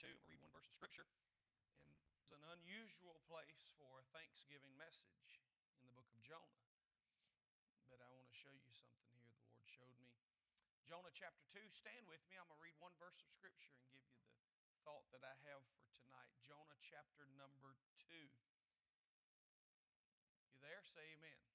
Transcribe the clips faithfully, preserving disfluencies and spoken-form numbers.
two. I'm going to read one verse of Scripture. And it's an unusual place for a Thanksgiving message in the book of Jonah. But I want to show you something here the Lord showed me. Jonah chapter two, stand with me. I'm going to read one verse of Scripture and give you the thought that I have for tonight. Jonah chapter number two. You there? Say amen. Amen.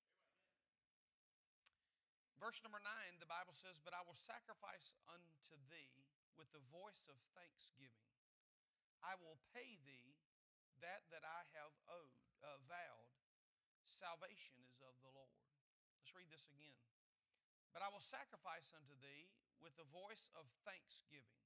Verse number nine, the Bible says, "But I will sacrifice unto thee with the voice of thanksgiving. I will pay thee that that I have owed, uh, vowed. Salvation is of the Lord." Let's read this again. "But I will sacrifice unto thee with the voice of thanksgiving.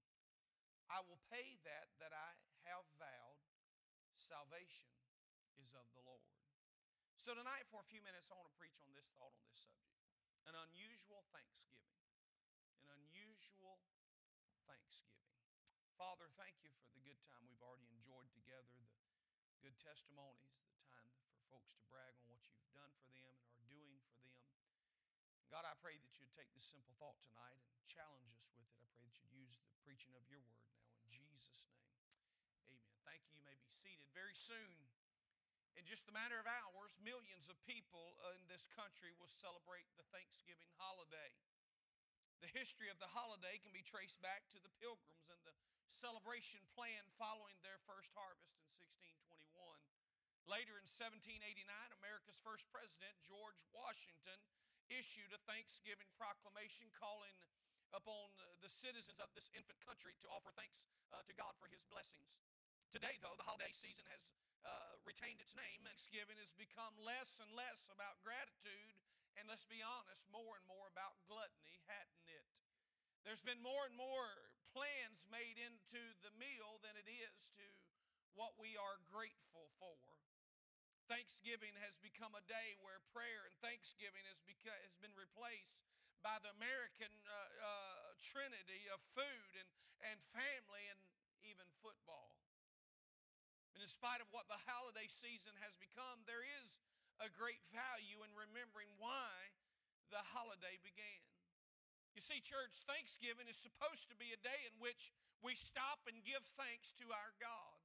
I will pay that that I have vowed. Salvation is of the Lord." So tonight for a few minutes I want to preach on this thought on this subject. An unusual thanksgiving. An unusual thanksgiving. Father, thank you for the good time we've already enjoyed together, the good testimonies, the time for folks to brag on what you've done for them and are doing for them. God, I pray that you'd take this simple thought tonight and challenge us with it. I pray that you'd use the preaching of your word now in Jesus' name. Amen. Thank you. You may be seated. Very soon, in just a matter of hours, millions of people in this country will celebrate the Thanksgiving holiday. The history of the holiday can be traced back to the Pilgrims and the celebration planned following their first harvest in sixteen twenty-one. Later in seventeen eighty-nine, America's first president, George Washington, issued a Thanksgiving proclamation calling upon the citizens of this infant country to offer thanks uh, to God for his blessings. Today, though, the holiday season has uh, retained its name. Thanksgiving has become less and less about gratitude, and let's be honest, more and more about gluttony, hadn't it? There's been more and more plans made into the meal than it is to what we are grateful for. Thanksgiving has become a day where prayer and thanksgiving has, become, has been replaced by the American uh, uh, trinity of food and, and family and even football. And in spite of what the holiday season has become, there is a great value in remembering why the holiday began. You see, church, Thanksgiving is supposed to be a day in which we stop and give thanks to our God.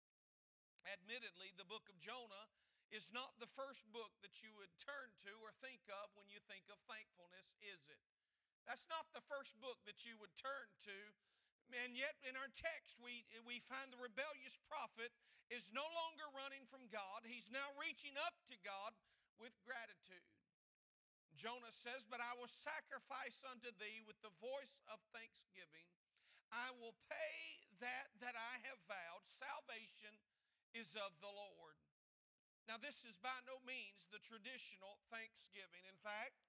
Admittedly, the book of Jonah is not the first book that you would turn to or think of when you think of thankfulness, is it? That's not the first book that you would turn to. And yet in our text we, we find the rebellious prophet is no longer running from God. He's now reaching up to God with gratitude. Jonah says, "But I will sacrifice unto thee with the voice of thanksgiving. I will pay that that I have vowed. Salvation is of the Lord." Now this is by no means the traditional thanksgiving. In fact,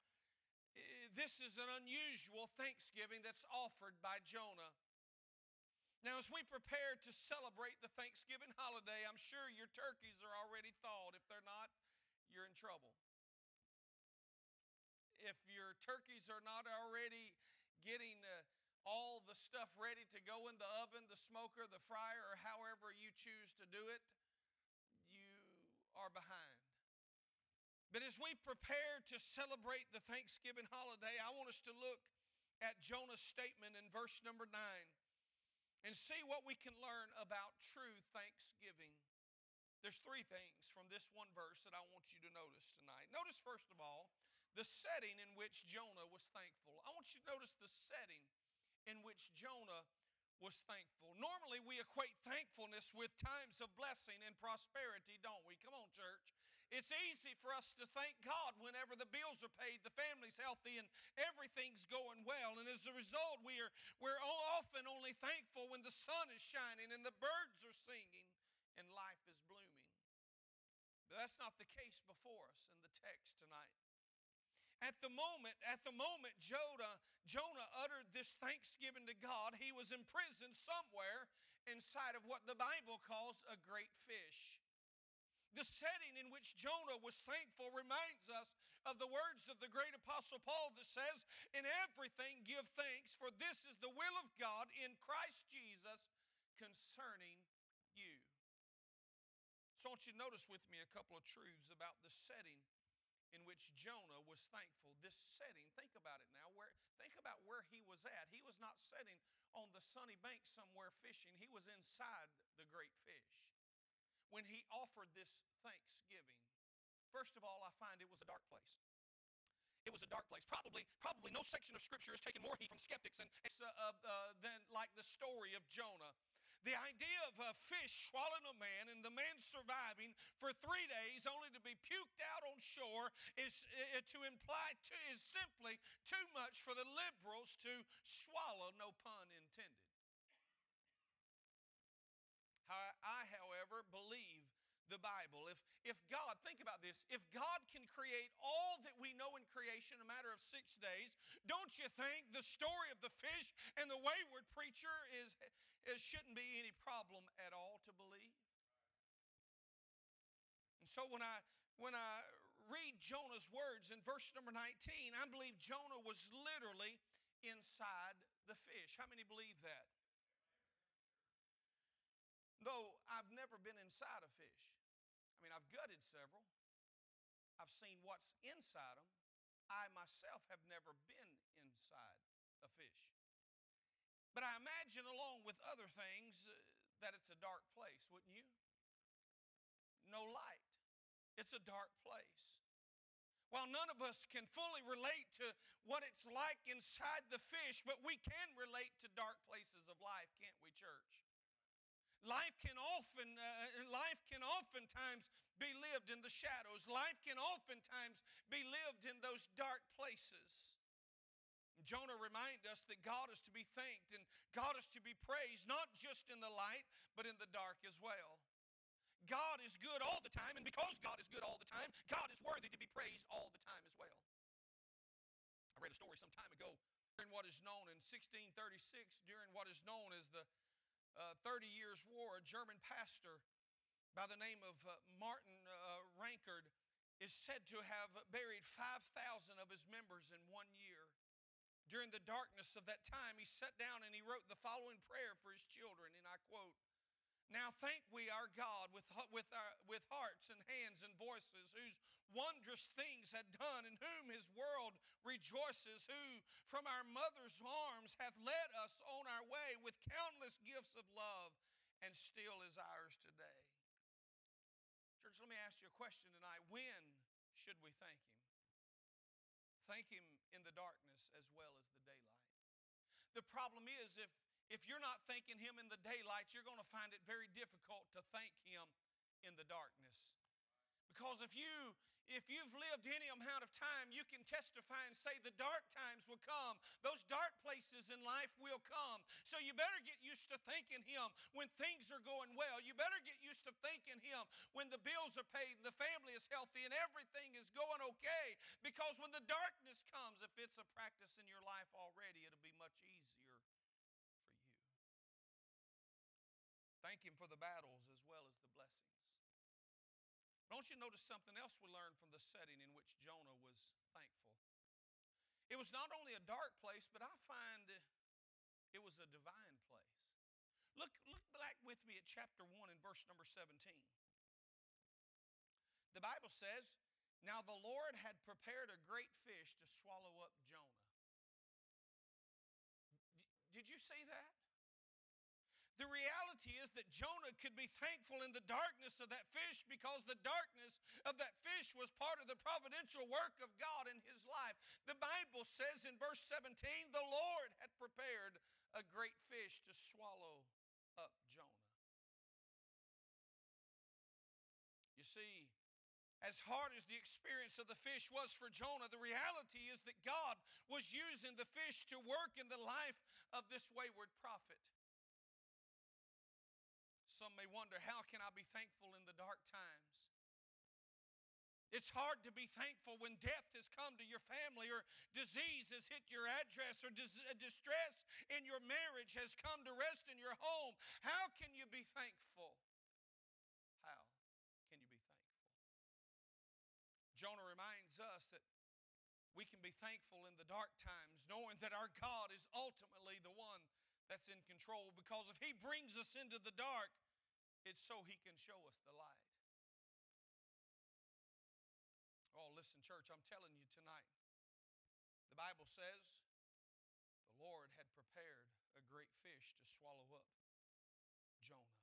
this is an unusual thanksgiving that's offered by Jonah. Now, as we prepare to celebrate the Thanksgiving holiday, I'm sure your turkeys are already thawed. If they're not, you're in trouble. If your turkeys are not already getting uh, all the stuff ready to go in the oven, the smoker, the fryer, or however you choose to do it, you are behind. But as we prepare to celebrate the Thanksgiving holiday, I want us to look at Jonah's statement in verse number nine. And see what we can learn about true thanksgiving. There's three things from this one verse that I want you to notice tonight. Notice, first of all, the setting in which Jonah was thankful. I want you to notice the setting in which Jonah was thankful. Normally, we equate thankfulness with times of blessing and prosperity, don't we? Come on, church. It's easy for us to thank God whenever the bills are paid, the family's healthy, and everything's going well. And as a result, we are, we're often only thankful when the sun is shining and the birds are singing and life is blooming. But that's not the case before us in the text tonight. At the moment, at the moment Jonah, Jonah uttered this thanksgiving to God, he was imprisoned somewhere inside of what the Bible calls a great fish. The setting in which Jonah was thankful reminds us of the words of the great apostle Paul that says, "In everything give thanks, for this is the will of God in Christ Jesus concerning you." So I want you to notice with me a couple of truths about the setting in which Jonah was thankful. This setting, think about it now. Where, think about where he was at. He was not sitting on the sunny bank somewhere fishing. He was inside the great fish when he offered this thanksgiving. First of all, I find it was a dark place. It was a dark place. Probably, probably no section of Scripture has taken more heat from skeptics and, uh, uh, than like the story of Jonah. The idea of a fish swallowing a man and the man surviving for three days only to be puked out on shore is uh, to imply to, is simply too much for the liberals to swallow, no pun intended. I, however, believe the Bible. If, if God, think about this, if God can create all that we know in creation in a matter of six days, don't you think the story of the fish and the wayward preacher is, is shouldn't be any problem at all to believe? And so when I when I read Jonah's words in verse number nineteen, I believe Jonah was literally inside the fish. How many believe that? Though I've never been inside a fish. I mean, I've gutted several. I've seen what's inside them. I myself have never been inside a fish. But I imagine, along with other things, uh, that it's a dark place, wouldn't you? No light. It's a dark place. While none of us can fully relate to what it's like inside the fish, but we can relate to dark places of life, can't we, church? Life can often, uh, life can oftentimes be lived in the shadows. Life can oftentimes be lived in those dark places. Jonah reminded us that God is to be thanked and God is to be praised, not just in the light, but in the dark as well. God is good all the time, and because God is good all the time, God is worthy to be praised all the time as well. I read a story some time ago during what is known in sixteen thirty-six, during what is known as the Uh, thirty years war, a German pastor by the name of uh, Martin uh, Rankard is said to have buried five thousand of his members in one year. During the darkness of that time, he sat down and he wrote the following prayer for his children, and I quote, "Now thank we our God with, with, our, with hearts and hands and voices, whose wondrous things had done, in whom his world rejoices, who from our mother's arms hath led us on our way with countless gifts of love, and still is ours today." Church, let me ask you a question tonight. When should we thank him? Thank him in the darkness as well as the daylight. The problem is, if If you're not thanking him in the daylight, you're going to find it very difficult to thank him in the darkness. Because if, you, if you've lived any amount of time, you can testify and say the dark times will come. Those dark places in life will come. So you better get used to thanking him when things are going well. You better get used to thanking him when the bills are paid and the family is healthy and everything is going okay. Because when the darkness comes, if it's a practice in your life already, it'll be much easier. Thank him for the battles as well as the blessings. Don't you notice something else we learned from the setting in which Jonah was thankful? It was not only a dark place, but I find it was a divine place. Look, look back with me at chapter one and verse number seventeen. The Bible says, "Now the Lord had prepared a great fish to swallow up Jonah." D- did you see that? The reality is that Jonah could be thankful in the darkness of that fish because the darkness of that fish was part of the providential work of God in his life. The Bible says in verse seventeen, "The Lord had prepared a great fish to swallow up Jonah." You see, as hard as the experience of the fish was for Jonah, the reality is that God was using the fish to work in the life of this wayward prophet. Some may wonder, how can I be thankful in the dark times? It's hard to be thankful when death has come to your family or disease has hit your address or dis- distress in your marriage has come to rest in your home. How can you be thankful? How can you be thankful? Jonah reminds us that we can be thankful in the dark times, knowing that our God is ultimately the one that's in control, because if he brings us into the dark, it's so he can show us the light. Oh, Listen, church, I'm telling you tonight, the Bible says the Lord had prepared a great fish to swallow up Jonah.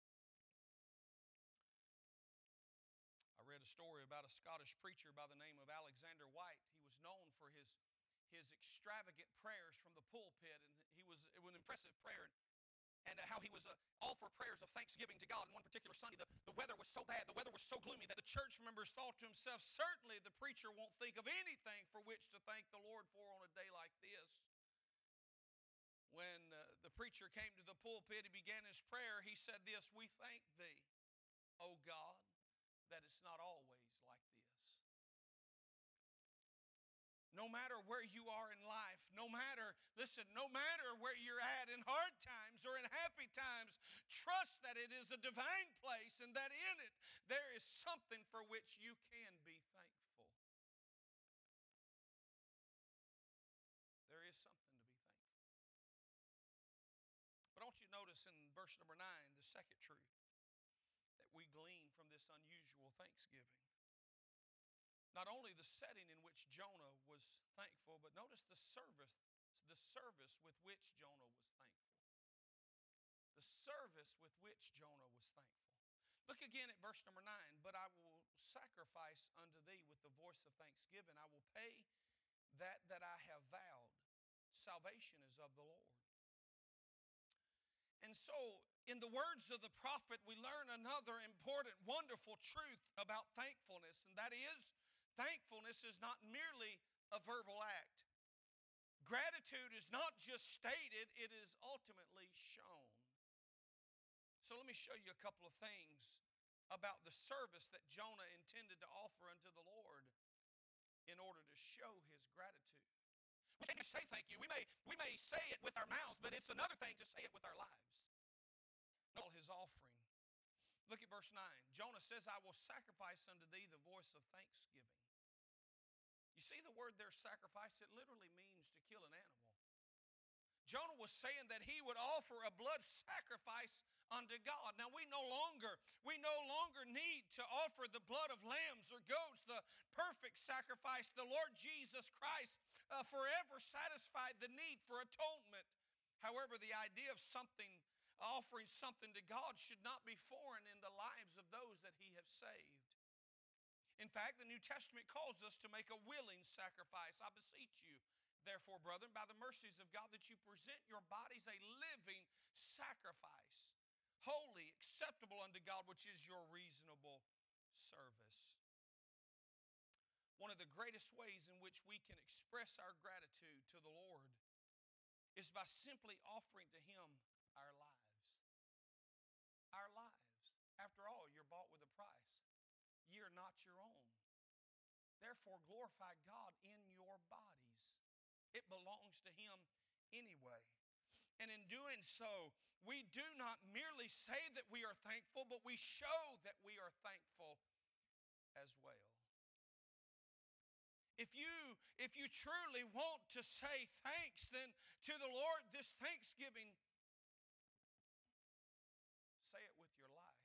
I read a story about a Scottish preacher by the name of Alexander White. He was known for his, his extravagant prayers from the pulpit, and he was, it was an impressive prayer. And how he was uh, offer prayers of thanksgiving to God. And one particular Sunday, the, the weather was so bad, the weather was so gloomy that the church members thought to himself, certainly the preacher won't think of anything for which to thank the Lord for on a day like this. When uh, the preacher came to the pulpit, he began his prayer. He said this, "We thank thee, O God, that it's not always like this." No matter where you are in life, no matter, listen, no matter where you're at in hard times or in happy times, trust that it is a divine place and that in it there is something for which you can be thankful. There is something to be thankful. But don't you notice in verse number nine, the second truth that we glean from this unusual thanksgiving? Not only the setting in which Jonah was thankful, but notice the service, the service with which Jonah was thankful. The service with which Jonah was thankful. Look again at verse number nine. "But I will sacrifice unto thee with the voice of thanksgiving. I will pay that that I have vowed. Salvation is of the Lord." And so, in the words of the prophet, we learn another important, wonderful truth about thankfulness, and that is, thankfulness is not merely a verbal act. Gratitude is not just stated, it is ultimately shown. So let me show you a couple of things about the service that Jonah intended to offer unto the Lord in order to show his gratitude. We may say thank you. We may, we may say it with our mouths, but it's another thing to say it with our lives. All his offering. Look at verse nine. Jonah says, "I will sacrifice unto thee the voice of thanksgiving." You see the word there, sacrifice, it literally means to kill an animal. Jonah was saying that he would offer a blood sacrifice unto God. Now we no longer, we no longer need to offer the blood of lambs or goats, the perfect sacrifice. The Lord Jesus Christ uh, forever satisfied the need for atonement. However, the idea of something, offering something to God should not be foreign in the lives of those that he has saved. In fact, the New Testament calls us to make a willing sacrifice. "I beseech you, therefore, brethren, by the mercies of God, that you present your bodies a living sacrifice, holy, acceptable unto God, which is your reasonable service." One of the greatest ways in which we can express our gratitude to the Lord is by simply offering to Him our lives. Our lives. After all, you're bought with a price. Ye are not your own. Therefore, glorify God in your bodies. It belongs to Him anyway. And in doing so, we do not merely say that we are thankful, but we show that we are thankful as well. If you, if you truly want to say thanks, then to the Lord this Thanksgiving, say it with your life.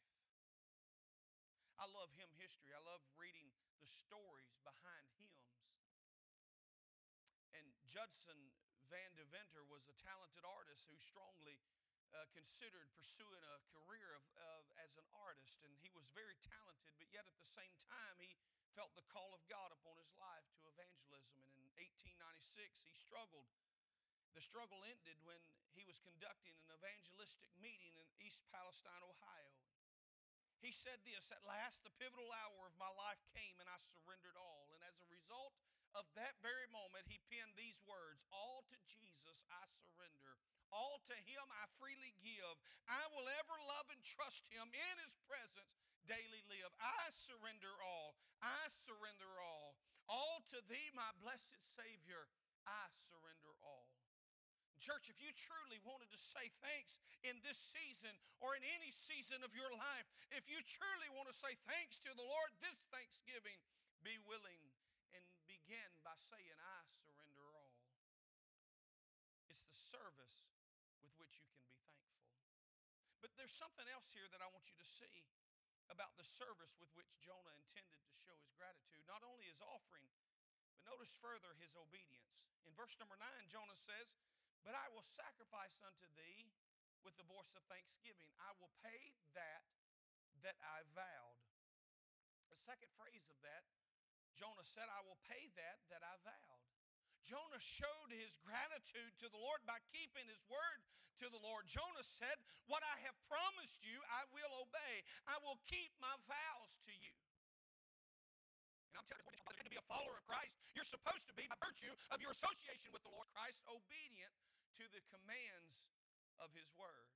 I love hymn history. I love reading the stories behind hymns. And Judson Van Deventer was a talented artist who strongly uh, considered pursuing a career of, of as an artist. And he was very talented, but yet at the same time, he felt the call of God upon his life to evangelism. And in eighteen ninety-six, he struggled. The struggle ended when he was conducting an evangelistic meeting in East Palestine, Ohio. He said this, "At last the pivotal hour of my life came and I surrendered all." And as a result of that very moment, he penned these words, "All to Jesus I surrender. All to Him I freely give. I will ever love and trust Him in His presence daily live. I surrender all. I surrender all. All to Thee, my blessed Savior, I surrender all." Church, if you truly wanted to say thanks in this season or in any season of your life, if you truly want to say thanks to the Lord this Thanksgiving, be willing and begin by saying, "I surrender all." It's the service with which you can be thankful. But there's something else here that I want you to see. about the service with which Jonah intended to show his gratitude. Not only his offering, but notice further his obedience. In verse number nine, Jonah says, "But I will sacrifice unto thee with the voice of thanksgiving. I will pay that that I vowed." The second phrase of that, Jonah said, "I will pay that that I vowed." Jonah showed his gratitude to the Lord by keeping his word to the Lord. Jonah said, "What I have promised you, I will obey. I will keep my vows to you." And I'm telling you, to be a follower of Christ, you're supposed to be, by virtue of your association with the Lord Christ, obedient to the commands of his word.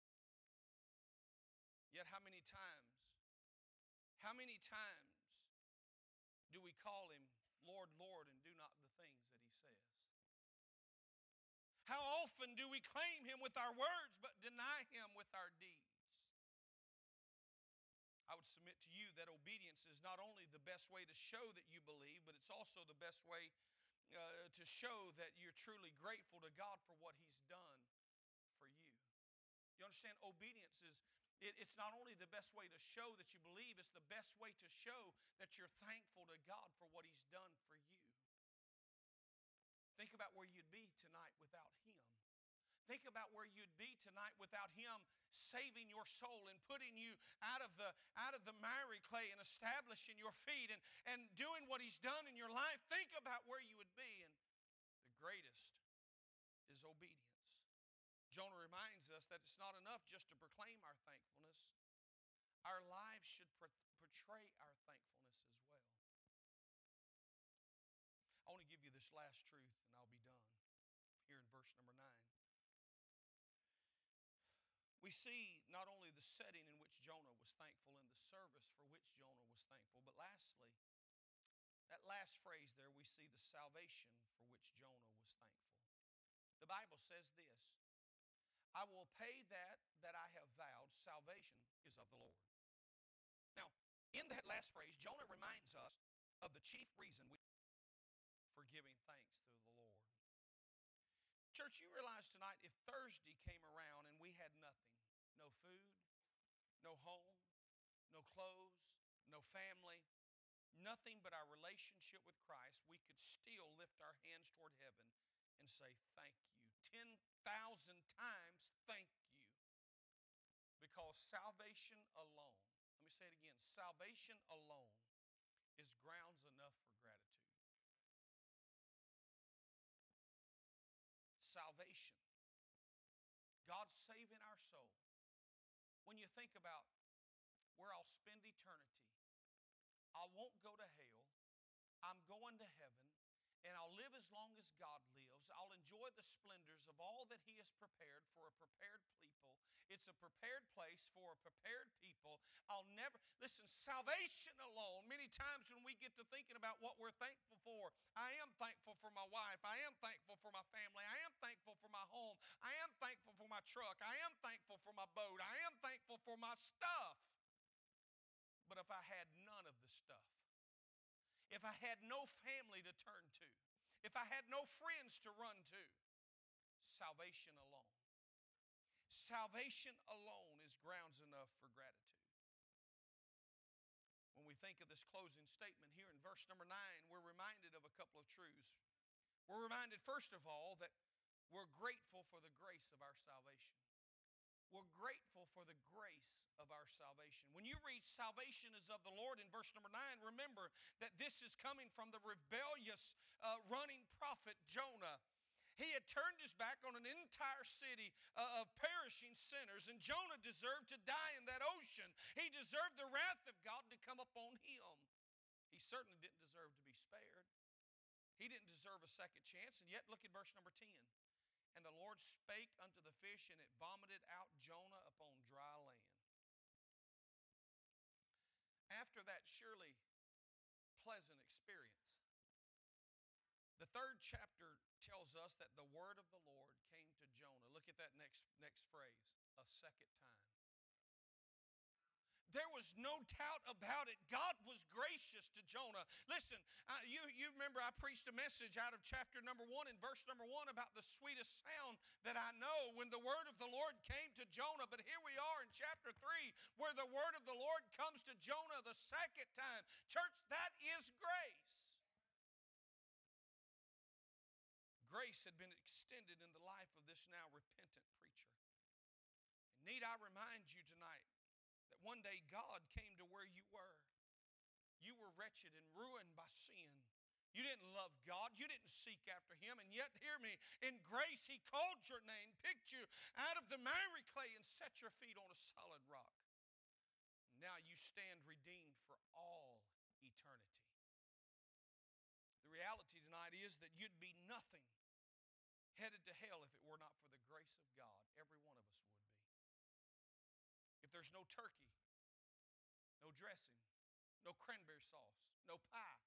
Yet how many times, how many times do we call him Lord, Lord, and do not the things that he says? How often do we claim him with our words but deny him with our deeds? I would submit to you that obedience is not only the best way to show that you believe, but it's also the best way uh, to show that you're truly grateful to God for what he's done for you. You understand? Obedience is, it, it's not only the best way to show that you believe, it's the best way to show that you're thankful to God for what he's done for you. Think about where you'd be tonight without him. Think about where you'd be tonight without him saving your soul and putting you out of the, out of the miry clay and establishing your feet and, and doing what he's done in your life. Think about where you would be. And the greatest is obedience. Jonah reminds us that it's not enough just to proclaim our thankfulness. Our lives should portray our thankfulness as well. I want to give you this last truth and I'll be done. Here in verse number nine. We see not only the setting in which Jonah was thankful and the service for which Jonah was thankful, but lastly, that last phrase there, we see the salvation for which Jonah was thankful. The Bible says this, "I will pay that that I have vowed. Salvation is of the Lord." Now, in that last phrase, Jonah reminds us of the chief reason we for giving thanks to the Lord. Church, you realize tonight if Thursday came around and we had nothing, no food, no home, no clothes, no family, nothing but our relationship with Christ, we could still lift our hands toward heaven and say thank you. ten thousand times thank you. Because salvation alone, let me say it again, salvation alone is grounds enough for gratitude. Salvation. God saving our soul. When you think about where I'll spend eternity, I won't go to hell. I'm going to heaven, and I'll live as long as God lives. I'll enjoy the splendors of all that he has prepared for a prepared people. It's a prepared place for a prepared people. I'll never, listen, salvation alone, many times when we get to thinking about what we're thankful for, I am thankful for my wife. I am thankful for my family. I am thankful for my home. I am thankful for my truck. I am thankful for my boat. I am thankful for my stuff. But if I had none of the stuff, if I had no family to turn to, if I had no friends to run to, salvation alone. Salvation alone is grounds enough for gratitude. When we think of this closing statement here in verse number nine, we're reminded of a couple of truths. We're reminded, first of all, that we're grateful for the grace of our salvation. We're grateful for the grace of our salvation. When you read salvation is of the Lord in verse number nine, remember that this is coming from the rebellious uh, running prophet Jonah. He had turned his back on an entire city uh, of perishing sinners, and Jonah deserved to die in that ocean. He deserved the wrath of God to come upon him. He certainly didn't deserve to be spared. He didn't deserve a second chance, and yet look at verse number ten. "And the Lord spake unto the fish, and it vomited out Jonah upon dry land." After that surely pleasant experience, the third chapter tells us that the word of the Lord came to Jonah. Look at that next, next phrase, a second time. There was no doubt about it. God was gracious to Jonah. Listen, uh, you, you remember I preached a message out of chapter number one and verse number one about the sweetest sound that I know when the word of the Lord came to Jonah. But here we are in chapter three where the word of the Lord comes to Jonah the second time. Church, that is grace. Grace had been extended in the life of this now repentant preacher. And need I remind you tonight, one day God came to where you were. You were wretched and ruined by sin. You didn't love God. You didn't seek after Him. And yet, hear me, in grace He called your name, picked you out of the miry clay and set your feet on a solid rock. Now you stand redeemed for all eternity. The reality tonight is that you'd be nothing, headed to hell, if it were not for the grace of God. Every one of us would be. If there's no turkey, no dressing, no cranberry sauce, no pie,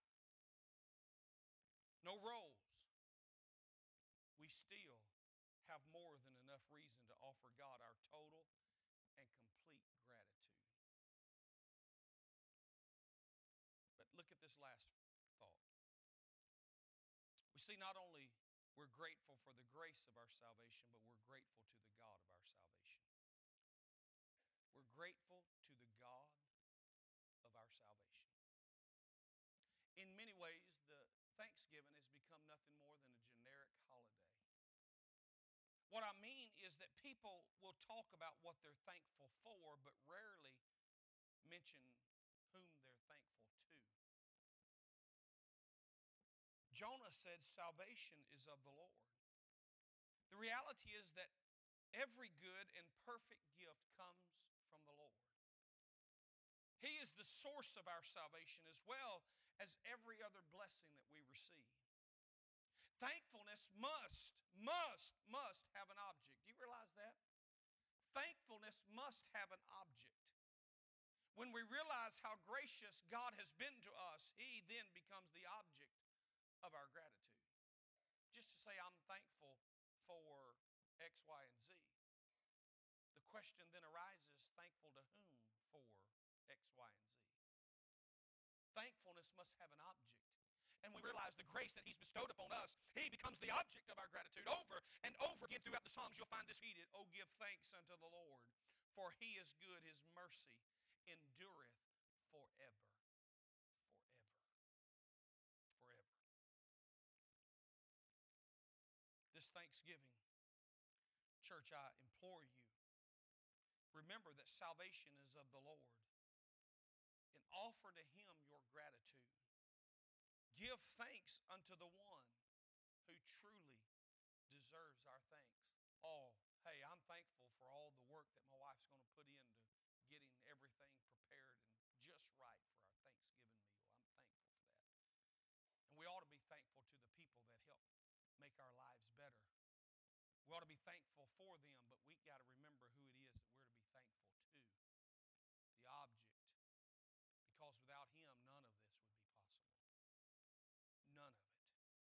no rolls, we still have more than enough reason to offer God our total and complete gratitude. But look at this last thought. We see not only we're grateful for the grace of our salvation, but we're grateful to the God of our salvation. We're grateful to the God of our salvation. In many ways, the Thanksgiving has become nothing more than a generic holiday. What I mean is that people will talk about what they're thankful for, but rarely mention whom they're thankful to. Jonah said, salvation is of the Lord. The reality is that every good and perfect gift comes from the Lord. He is the source of our salvation as well as every other blessing that we receive. Thankfulness must, must, must have an object. Do you realize that? Thankfulness must have an object. When we realize how gracious God has been to us, He then becomes the object of our gratitude. Just to say I'm thankful for X, Y, and Z. The question then arises, thankful to whom for X, Y, and Z? Thankfulness must have an object. And we realize the grace that He's bestowed upon us, He becomes the object of our gratitude. Over and over again throughout the Psalms, you'll find this repeated, oh, give thanks unto the Lord, for He is good, His mercy endureth forever. Forever. Forever. This Thanksgiving, church, I implore you, remember that salvation is of the Lord, and offer to Him your gratitude. Give thanks unto the one who truly deserves our thanks. Oh, hey, I'm thankful for all the work that my wife's going to put into getting everything prepared and just right for our Thanksgiving meal. I'm thankful for that. And we ought to be thankful to the people that help make our lives better. We ought to be thankful for them, but we got to remember who it is that we're to be thankful to. The object. Because without Him, none of this would be possible. None of it.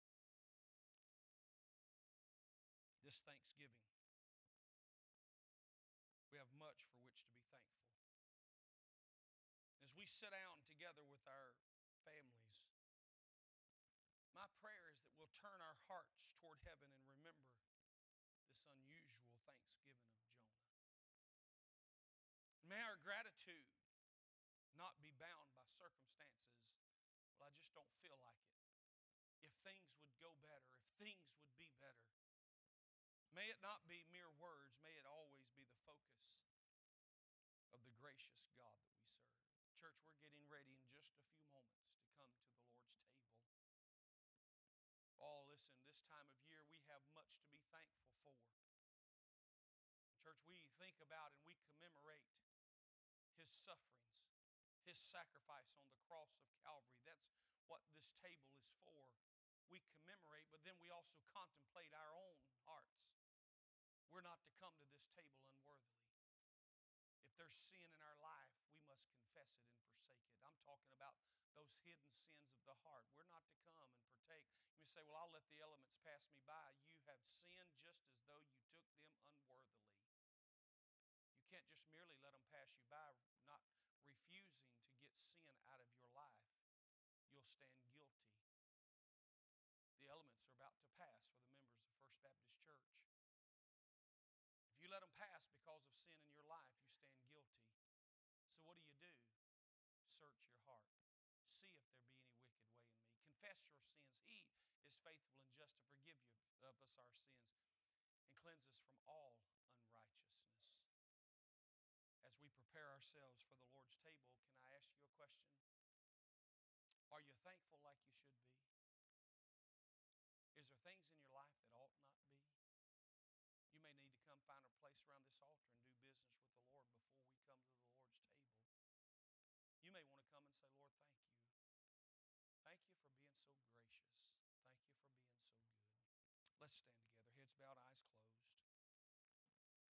This Thanksgiving, we have much for which to be thankful. As we sit down together with our families, my prayer is that we'll turn our hearts toward heaven and remember this unusual Thanksgiving of Jonah. May our gratitude not be bound by circumstances. Well, I just don't feel like it. If things would go better, if things would be better. May it not be mere words. May it always be the focus of the gracious God that we serve. Church, we're getting ready in just a few moments to come to the Lord's table. Oh, listen, this time of year we have much to be thankful for. Church, we think about and we commemorate His sufferings, His sacrifice on the cross of Calvary. That's what this table is for. We commemorate, but then we also contemplate our own hearts. We're not to come to this table unworthily. If there's sin in our life, we must confess it and forsake it. I'm talking about those hidden sins of the heart. We're not to come and partake. You say, well, I'll let the elements pass me by. You have sinned just as though you took them unworthily. You can't just merely let them pass you by, not choosing to get sin out of your life, you'll stand guilty. The elements are about to pass for the members of First Baptist Church. If you let them pass because of sin in your life, you stand guilty. So what do you do? Search your heart. See if there be any wicked way in me. Confess your sins. He is faithful and just to forgive you of us our sins and cleanse us from all unrighteousness. As we prepare ourselves for the Lord's table, can I ask you a question? Are you thankful like you should be? Is there things in your life that ought not be? You may need to come find a place around this altar and do business with the Lord before we come to the Lord's table. You may want to come and say, Lord, thank you. Thank you for being so gracious. Thank you for being so good. Let's stand together, heads bowed, eyes closed.